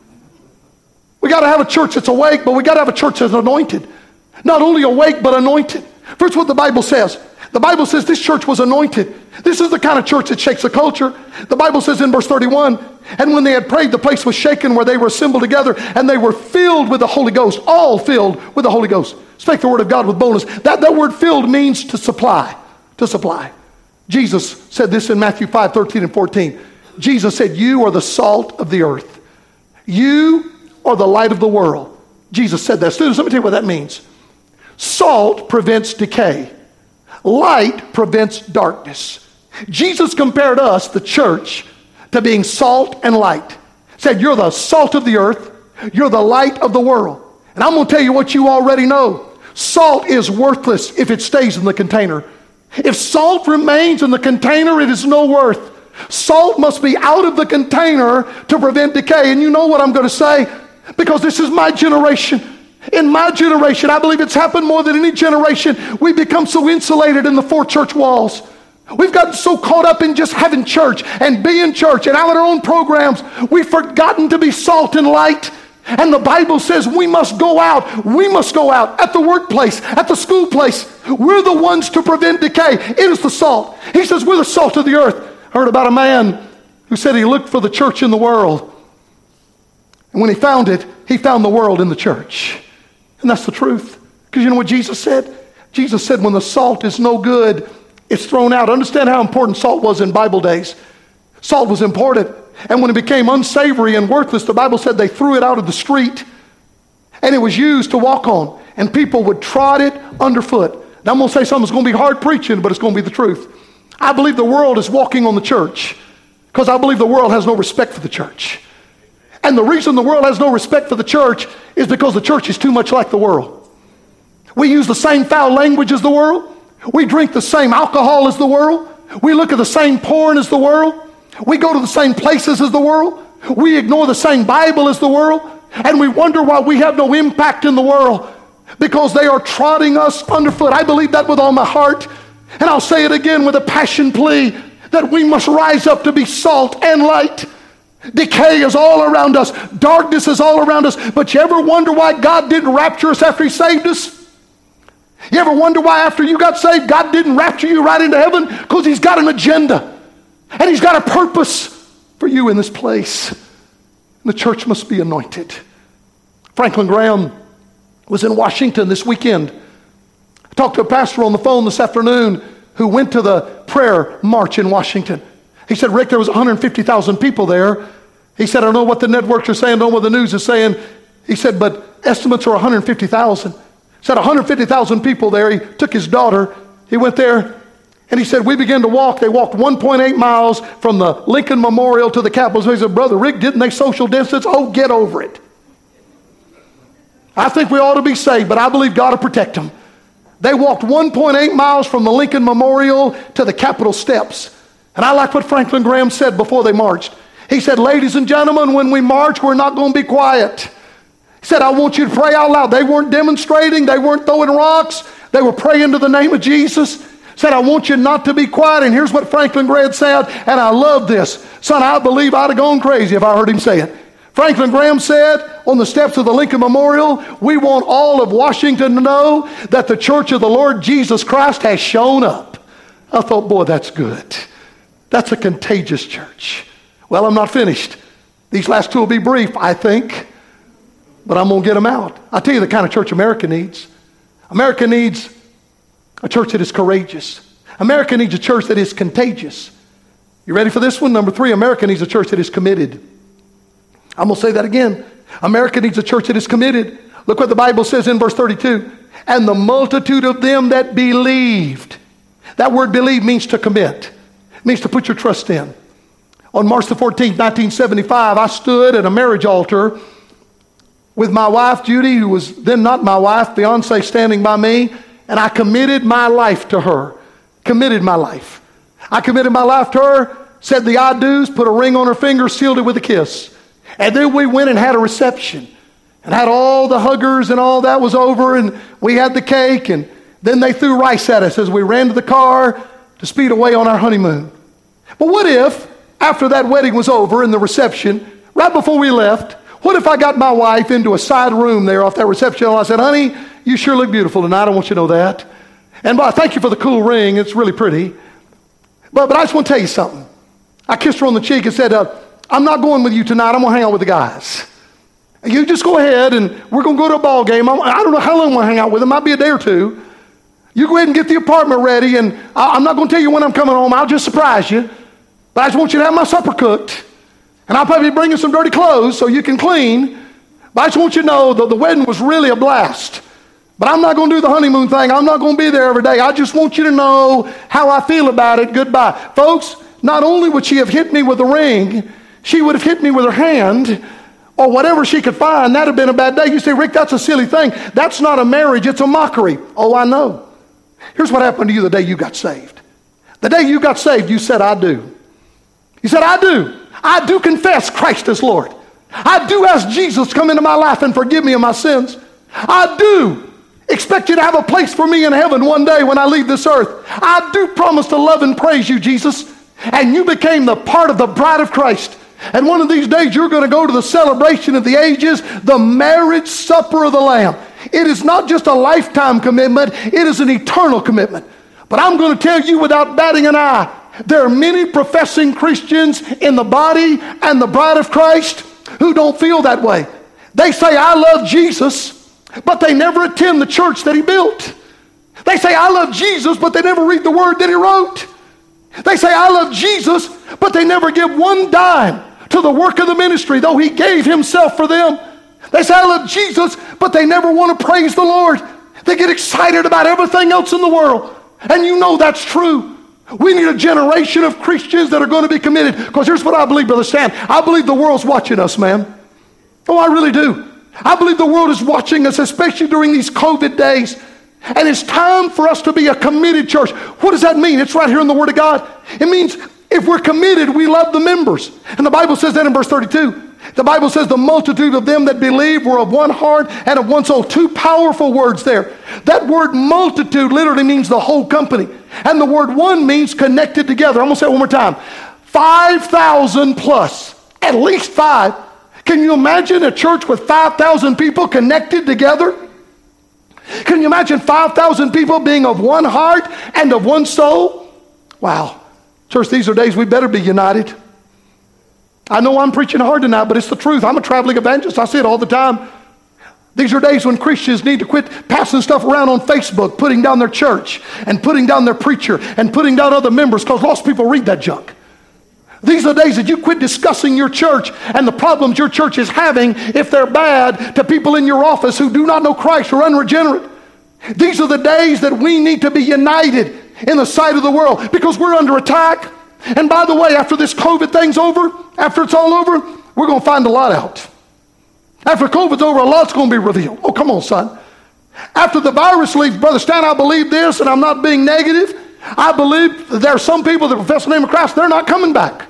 We got to have a church that's awake, but we got to have a church that's anointed. Not only awake, but anointed. First, what the Bible says. The Bible says this church was anointed. This is the kind of church that shakes the culture. The Bible says in verse thirty-one, and when they had prayed, the place was shaken where they were assembled together, and they were filled with the Holy Ghost, all filled with the Holy Ghost. Spake the word of God with boldness. That, that word filled means to supply, to supply. Jesus said this in Matthew five, thirteen and fourteen. Jesus said, you are the salt of the earth. You are the light of the world. Jesus said that. Students, let me tell you what that means. Salt prevents decay. Light prevents darkness. Jesus compared us, the church, to being salt and light. He said, you're the salt of the earth. You're the light of the world. And I'm going to tell you what you already know. Salt is worthless if it stays in the container. If salt remains in the container, it is no worth. Salt must be out of the container to prevent decay. And you know what I'm going to say? Because this is my generation. In my generation, I believe it's happened more than any generation. We've become so insulated in the four church walls. We've gotten so caught up in just having church and being church and our own programs. We've forgotten to be salt and light. And the Bible says we must go out. We must go out at the workplace, at the school place. We're the ones to prevent decay. It is the salt. He says we're the salt of the earth. I heard about a man who said he looked for the church in the world. And when he found it, he found the world in the church. And that's the truth. Because you know what Jesus said? Jesus said when the salt is no good, it's thrown out. Understand how important salt was in Bible days. Salt was important. And when it became unsavory and worthless, the Bible said they threw it out of the street. And it was used to walk on. And people would trod it underfoot. Now I'm going to say something that's going to be hard preaching, but it's going to be the truth. I believe the world is walking on the church because I believe the world has no respect for the church. And the reason the world has no respect for the church is because the church is too much like the world. We use the same foul language as the world. We drink the same alcohol as the world. We look at the same porn as the world. We go to the same places as the world. We ignore the same Bible as the world. And we wonder why we have no impact in the world because they are trotting us underfoot. I believe that with all my heart. And I'll say it again with a passion plea that we must rise up to be salt and light. Decay is all around us. Darkness is all around us. But you ever wonder why God didn't rapture us after he saved us? You ever wonder why after you got saved, God didn't rapture you right into heaven? Because he's got an agenda. And he's got a purpose for you in this place. And the church must be anointed. Franklin Graham was in Washington this weekend. I talked to a pastor on the phone this afternoon who went to the prayer march in Washington. He said, Rick, there was one hundred fifty thousand people there. He said, I don't know what the networks are saying, don't know what the news is saying. He said, but estimates are one hundred fifty thousand. He said one hundred fifty thousand people there. He took his daughter. He went there and he said, we began to walk. They walked one point eight miles from the Lincoln Memorial to the Capitol. So he said, Brother Rick, didn't they social distance? Oh, get over it. I think we ought to be saved, but I believe God will protect them. They walked one point eight miles from the Lincoln Memorial to the Capitol steps. And I like what Franklin Graham said before they marched. He said, ladies and gentlemen, when we march, we're not going to be quiet. He said, I want you to pray out loud. They weren't demonstrating. They weren't throwing rocks. They were praying to the name of Jesus. He said, I want you not to be quiet. And here's what Franklin Graham said, and I love this. Son, I believe I'd have gone crazy if I heard him say it. Franklin Graham said on the steps of the Lincoln Memorial, we want all of Washington to know that the church of the Lord Jesus Christ has shown up. I thought, boy, that's good. That's a contagious church. Well, I'm not finished. These last two will be brief, I think, but I'm going to get them out. I'll tell you the kind of church America needs. America needs a church that is courageous. America needs a church that is contagious. You ready for this one? Number three, America needs a church that is committed. I'm going to say that again. America needs a church that is committed. Look what the Bible says in verse thirty-two. And the multitude of them that believed. That word believe means to commit. It means to put your trust in. On March the fourteenth, nineteen seventy-five, I stood at a marriage altar with my wife, Judy, who was then not my wife, Beyonce standing by me, and I committed my life to her. Committed my life. I committed my life to her, said the I do's, put a ring on her finger, sealed it with a kiss. And then we went and had a reception and had all the huggers and all that was over, and we had the cake, and then they threw rice at us as we ran to the car to speed away on our honeymoon. But what if, after that wedding was over and the reception, right before we left, what if I got my wife into a side room there off that reception and I said, honey, you sure look beautiful tonight. I want you to know that. And boy, thank you for the cool ring. It's really pretty. But, but I just want to tell you something. I kissed her on the cheek and said, uh, I'm not going with you tonight. I'm going to hang out with the guys. You just go ahead and we're going to go to a ball game. I don't know how long I'm going to hang out with them. Might be a day or two. You go ahead and get the apartment ready, and I'm not going to tell you when I'm coming home. I'll just surprise you. But I just want you to have my supper cooked. And I'll probably be bringing some dirty clothes so you can clean. But I just want you to know that the wedding was really a blast. But I'm not going to do the honeymoon thing. I'm not going to be there every day. I just want you to know how I feel about it. Goodbye. Folks, not only would she have hit me with a ring, she would have hit me with her hand or whatever she could find. That would have been a bad day. You say, Rick, that's a silly thing. That's not a marriage. It's a mockery. Oh, I know. Here's what happened to you the day you got saved. The day you got saved, you said, I do. You said, I do. I do confess Christ as Lord. I do ask Jesus to come into my life and forgive me of my sins. I do expect you to have a place for me in heaven one day when I leave this earth. I do promise to love and praise you, Jesus. And you became the part of the bride of Christ. And one of these days you're going to go to the celebration of the ages, the marriage supper of the Lamb. It is not just a lifetime commitment, it is an eternal commitment. But I'm going to tell you without batting an eye, there are many professing Christians in the body and the bride of Christ who don't feel that way. They say, I love Jesus, but they never attend the church that he built. They say, I love Jesus, but they never read the word that he wrote. They say, I love Jesus, but they never give one dime to the work of the ministry, though he gave himself for them. They say, I love Jesus, but they never want to praise the Lord. They get excited about everything else in the world. And you know that's true. We need a generation of Christians that are going to be committed. Because here's what I believe, Brother Stan. I believe the world's watching us, man. Oh, I really do. I believe the world is watching us, especially during these COVID days. And it's time for us to be a committed church. What does that mean? It's right here in the Word of God. It means if we're committed, we love the members. And the Bible says that in verse thirty-two. The Bible says the multitude of them that believe were of one heart and of one soul. Two powerful words there. That word multitude literally means the whole company. And the word one means connected together. I'm going to say it one more time. five thousand plus. At least five. Can you imagine a church with five thousand people connected together? Can you imagine five thousand people being of one heart and of one soul? Wow. Church, these are days we better be united. I know I'm preaching hard tonight, but it's the truth. I'm a traveling evangelist. I see it all the time. These are days when Christians need to quit passing stuff around on Facebook, putting down their church and putting down their preacher and putting down other members, because lost people read that junk. These are the days that you quit discussing your church and the problems your church is having, if they're bad, to people in your office who do not know Christ or unregenerate. These are the days that we need to be united in the sight of the world, because we're under attack. And by the way, after this COVID thing's over, after it's all over, we're going to find a lot out. After COVID's over, a lot's going to be revealed. Oh, come on, son. After the virus leaves, Brother Stan, I believe this, and I'm not being negative. I believe that there are some people that profess the name of Christ, they're not coming back.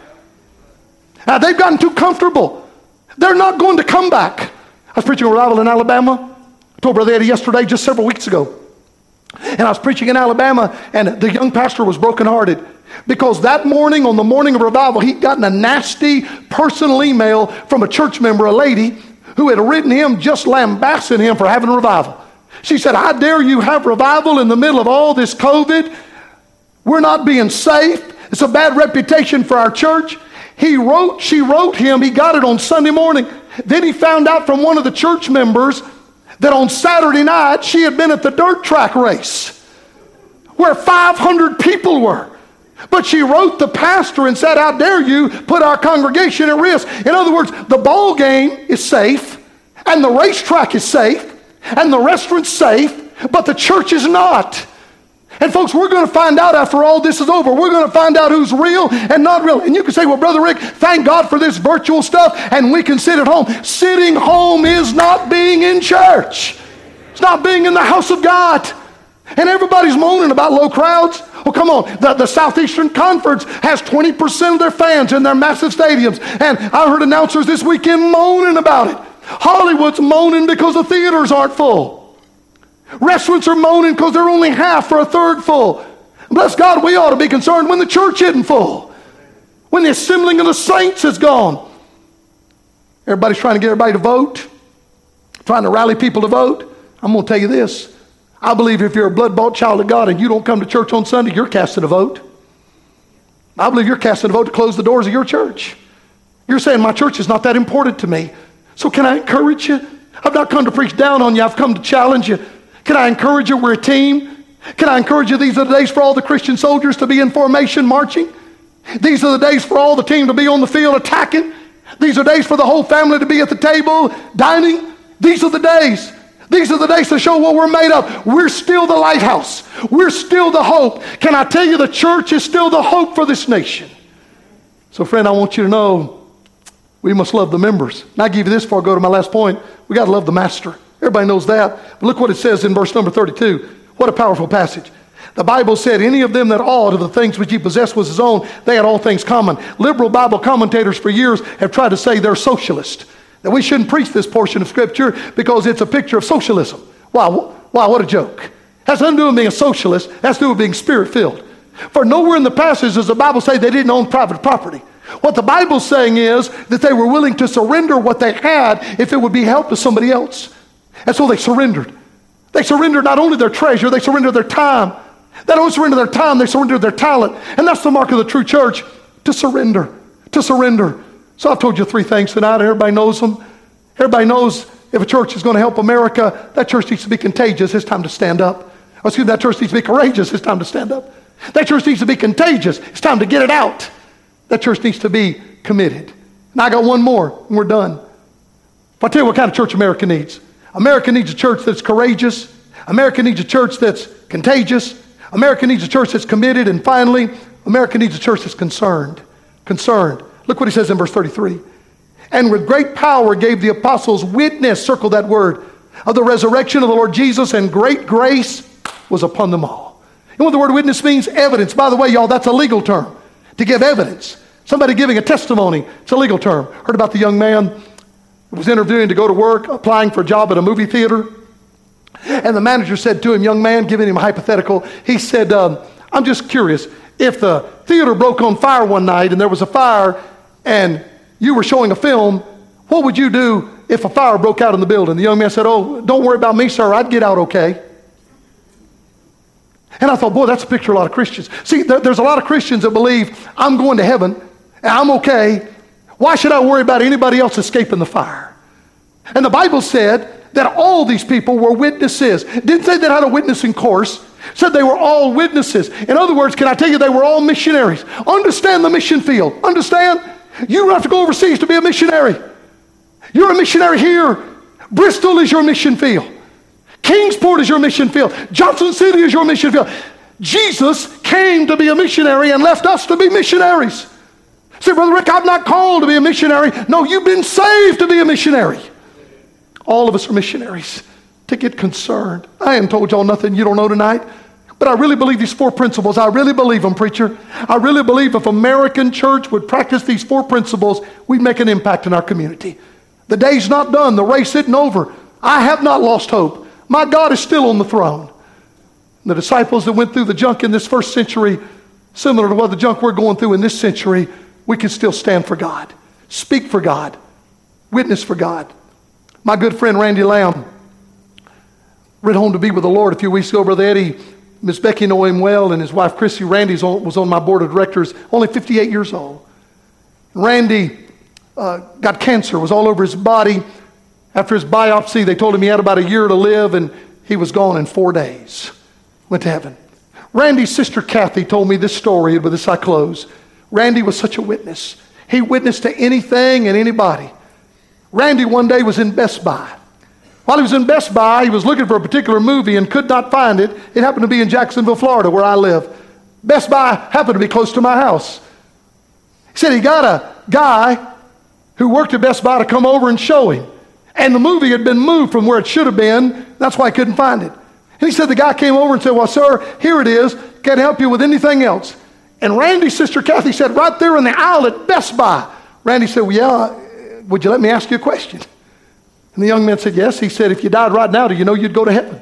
Now, they've gotten too comfortable. They're not going to come back. I was preaching a revival in Alabama. I told Brother Eddie yesterday, just several weeks ago. And I was preaching in Alabama, and the young pastor was brokenhearted because that morning, on the morning of revival, he'd gotten a nasty personal email from a church member, a lady, who had written him just lambasting him for having a revival. She said, I dare you have revival in the middle of all this COVID. We're not being safe. It's a bad reputation for our church. He wrote, she wrote him, he got it on Sunday morning. Then he found out from one of the church members that on Saturday night she had been at the dirt track race where five hundred people were. But she wrote the pastor and said, how dare you put our congregation at risk? In other words, the ball game is safe, and the racetrack is safe, and the restaurant's safe, but the church is not. And folks, we're going to find out after all this is over. We're going to find out who's real and not real. And you can say, well, Brother Rick, thank God for this virtual stuff, and we can sit at home. Sitting home is not being in church. It's not being in the house of God. And everybody's moaning about low crowds. Oh, come on. The, the Southeastern Conference has twenty percent of their fans in their massive stadiums. And I heard announcers this weekend moaning about it. Hollywood's moaning because the theaters aren't full. Restaurants are moaning because they're only half or a third full. Bless God, we ought to be concerned when the church isn't full. When the assembling of the saints is gone. Everybody's trying to get everybody to vote. Trying to rally people to vote. I'm going to tell you this. I believe if you're a blood-bought child of God and you don't come to church on Sunday, you're casting a vote. I believe you're casting a vote to close the doors of your church. You're saying, my church is not that important to me. So can I encourage you? I've not come to preach down on you. I've come to challenge you. Can I encourage you? We're a team. Can I encourage you? These are the days for all the Christian soldiers to be in formation marching. These are the days for all the team to be on the field attacking. These are days for the whole family to be at the table dining. These are the days. These are the days to show what we're made of. We're still the lighthouse. We're still the hope. Can I tell you, the church is still the hope for this nation? So friend, I want you to know we must love the members. And I'll give you this before I go to my last point. We got to love the master. Everybody knows that. But look what it says in verse number thirty-two. What a powerful passage. The Bible said, any of them that ought of the things which he possessed was his own, they had all things common. Liberal Bible commentators for years have tried to say they're socialist, that we shouldn't preach this portion of Scripture because it's a picture of socialism. Wow, wow, what a joke. Has nothing to do with being a socialist. Has to do with being Spirit-filled. For nowhere in the passage does the Bible say they didn't own private property. What the Bible's saying is that they were willing to surrender what they had if it would be help to somebody else. And so they surrendered. They surrendered not only their treasure, they surrendered their time. They don't surrender their time, they surrender their talent. And that's the mark of the true church, to surrender, to surrender. So I've told you three things tonight. Everybody knows them. Everybody knows if a church is going to help America, that church needs to be contagious. It's time to stand up. Or excuse me, that church needs to be courageous. It's time to stand up. That church needs to be contagious. It's time to get it out. That church needs to be committed. And I got one more, and we're done. I'll tell you what kind of church America needs. America needs a church that's courageous. America needs a church that's contagious. America needs a church that's committed. And finally, America needs a church that's concerned. Concerned. Look what he says in verse thirty-three. And with great power gave the apostles witness, circle that word, of the resurrection of the Lord Jesus, and great grace was upon them all. You know what the word witness means? Evidence. By the way, y'all, that's a legal term. To give evidence. Somebody giving a testimony. It's a legal term. Heard about the young man who was interviewing to go to work, applying for a job at a movie theater. And the manager said to him, young man, giving him a hypothetical, he said, um, I'm just curious, if the theater broke on fire one night and there was a fire and you were showing a film, what would you do if a fire broke out in the building? The young man said, oh, don't worry about me, sir. I'd get out okay. And I thought, boy, that's a picture of a lot of Christians. See, there, there's a lot of Christians that believe, I'm going to heaven, and I'm okay. Why should I worry about anybody else escaping the fire? And the Bible said that all these people were witnesses. It didn't say they had a witnessing course. It said they were all witnesses. In other words, can I tell you, they were all missionaries. Understand the mission field. Understand? You don't have to go overseas to be a missionary. You're a missionary here. Bristol is your mission field. Kingsport is your mission field. Johnson City is your mission field. Jesus came to be a missionary and left us to be missionaries. Say, Brother Rick, I'm not called to be a missionary. No, you've been saved to be a missionary. All of us are missionaries. To get concerned. I haven't told y'all nothing you don't know tonight. But I really believe these four principles. I really believe them, preacher. I really believe if American church would practice these four principles, we'd make an impact in our community. The day's not done. The race isn't over. I have not lost hope. My God is still on the throne. The disciples that went through the junk in this first century, similar to what the junk we're going through in this century, we can still stand for God, speak for God, witness for God. My good friend Randy Lamb went home to be with the Lord a few weeks ago. Brother Eddie, Miss Becky know him well, and his wife Chrissy. Randy was on my board of directors, only fifty-eight years old. Randy uh, got cancer, was all over his body. After his biopsy, they told him he had about a year to live, and he was gone in four days. Went to heaven. Randy's sister Kathy told me this story, and with this I close. Randy was such a witness. He witnessed to anything and anybody. Randy one day was in Best Buy. While he was in Best Buy, he was looking for a particular movie and could not find it. It happened to be in Jacksonville, Florida, where I live. Best Buy happened to be close to my house. He said he got a guy who worked at Best Buy to come over and show him. And the movie had been moved from where it should have been. That's why I couldn't find it. And he said the guy came over and said, well, sir, here it is. Can't help you with anything else. And Randy's sister Kathy said, right there in the aisle at Best Buy. Randy said, well, yeah, would you let me ask you a question? And the young man said, yes. He said, if you died right now, do you know you'd go to heaven?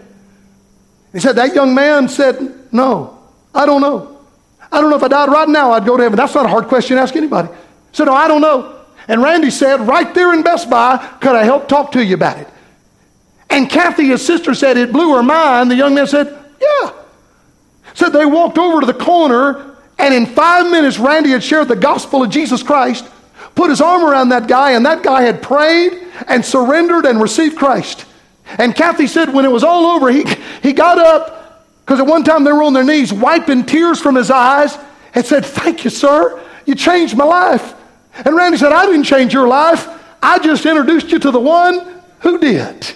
He said, that young man said, no, I don't know. I don't know if I died right now, I'd go to heaven. That's not a hard question to ask anybody. He said, no, I don't know. And Randy said, right there in Best Buy, could I help talk to you about it? And Kathy, his sister, said it blew her mind. The young man said, yeah. Said they walked over to the corner, and in five minutes, Randy had shared the gospel of Jesus Christ, put his arm around that guy, and that guy had prayed and surrendered and received Christ. And Kathy said when it was all over, he, he got up, because at one time they were on their knees, wiping tears from his eyes, and said, thank you, sir. You changed my life. And Randy said, I didn't change your life. I just introduced you to the one who did.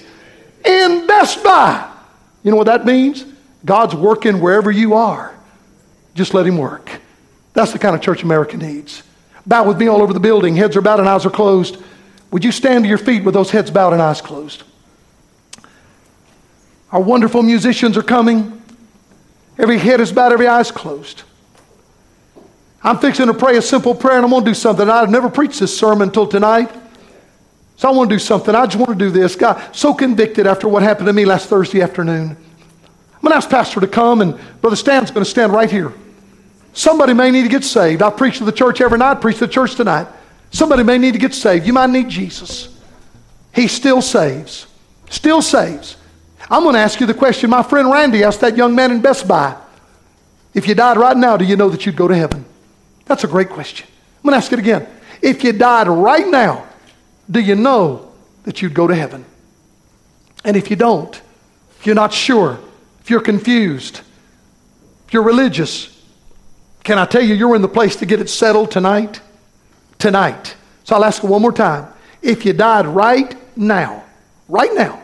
In Best Buy. You know what that means? God's working wherever you are. Just let him work. That's the kind of church America needs. Bow with me all over the building. Heads are bowed and eyes are closed. Would you stand to your feet with those heads bowed and eyes closed? Our wonderful musicians are coming. Every head is bowed, every eye is closed. I'm fixing to pray a simple prayer, and I'm going to do something. I've never preached this sermon until tonight. So I want to do something. I just want to do this. God, so convicted after what happened to me last Thursday afternoon. I'm going to ask Pastor to come, and Brother Stan's going to stand right here. Somebody may need to get saved. I preach to the church every night, preach to the church tonight. Somebody may need to get saved. You might need Jesus. He still saves. Still saves. I'm going to ask you the question my friend Randy asked that young man in Best Buy. If you died right now, do you know that you'd go to heaven? That's a great question. I'm going to ask it again. If you died right now, do you know that you'd go to heaven? And if you don't, if you're not sure, if you're confused, if you're religious, can I tell you you're in the place to get it settled tonight? Tonight. So I'll ask you one more time. If you died right now, right now,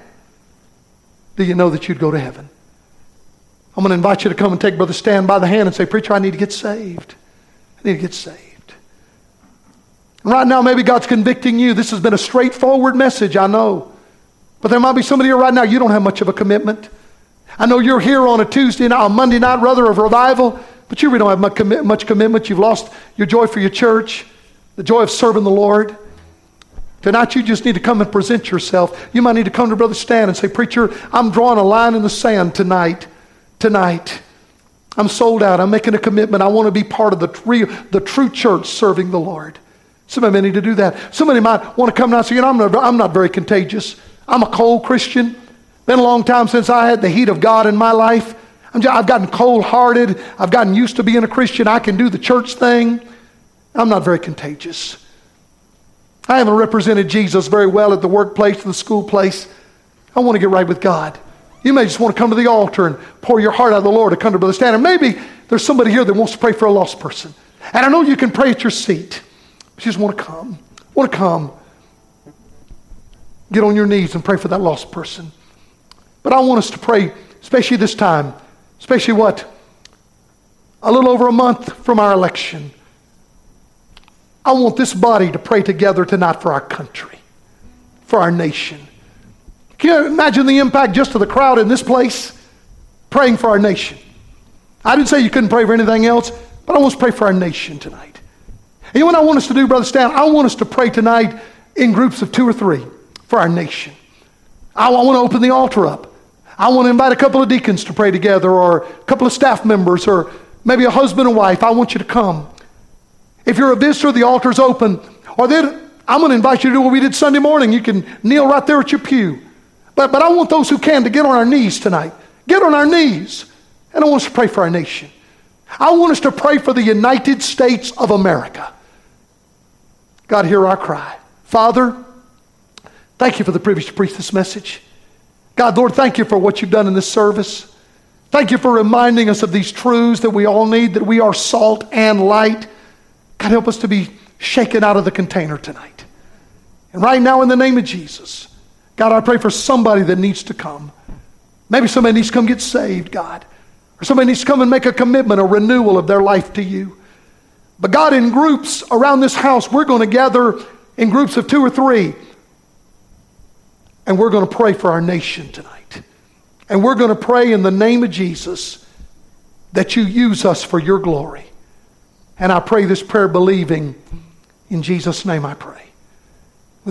do you know that you'd go to heaven? I'm going to invite you to come and take Brother Stan by the hand and say, Preacher, I need to get saved. I need to get saved. And right now, maybe God's convicting you. This has been a straightforward message, I know. But there might be somebody here right now, you don't have much of a commitment. I know you're here on a Tuesday night, a Monday night rather, of revival, but you really don't have much, commit, much commitment. You've lost your joy for your church, the joy of serving the Lord. Tonight you just need to come and present yourself. You might need to come to Brother Stan and say, Preacher, I'm drawing a line in the sand tonight. Tonight. I'm sold out. I'm making a commitment. I want to be part of the, true, the true church serving the Lord. Somebody may need to do that. Somebody might want to come now and say, you know, I'm not, I'm not very contagious. I'm a cold Christian. Been a long time since I had the heat of God in my life. I'm just, I've gotten cold-hearted. I've gotten used to being a Christian. I can do the church thing. I'm not very contagious. I haven't represented Jesus very well at the workplace, the school place. I want to get right with God. You may just want to come to the altar and pour your heart out to the Lord to come to Brother Stan. And maybe there's somebody here that wants to pray for a lost person. And I know you can pray at your seat. But you just want to come. Want to come. Get on your knees and pray for that lost person. But I want us to pray, especially this time, especially what? A little over a month from our election. I want this body to pray together tonight for our country, for our nation. Can you imagine the impact just to the crowd in this place? Praying for our nation. I didn't say you couldn't pray for anything else, but I want us to pray for our nation tonight. And you know what I want us to do, Brother Stan? I want us to pray tonight in groups of two or three for our nation. I want to open the altar up. I want to invite a couple of deacons to pray together, or a couple of staff members, or maybe a husband and wife. I want you to come. If you're a visitor, the altar's open. Or then I'm going to invite you to do what we did Sunday morning. You can kneel right there at your pew. But, but I want those who can to get on our knees tonight. Get on our knees. And I want us to pray for our nation. I want us to pray for the United States of America. God, hear our cry. Father, thank you for the privilege to preach this message. God, Lord, thank you for what you've done in this service. Thank you for reminding us of these truths that we all need, that we are salt and light. God, help us to be shaken out of the container tonight. And right now, in the name of Jesus, God, I pray for somebody that needs to come. Maybe somebody needs to come get saved, God. Or somebody needs to come and make a commitment, a renewal of their life to you. But God, in groups around this house, we're going to gather in groups of two or three. And we're going to pray for our nation tonight. And we're going to pray in the name of Jesus that you use us for your glory. And I pray this prayer believing in Jesus' name I pray.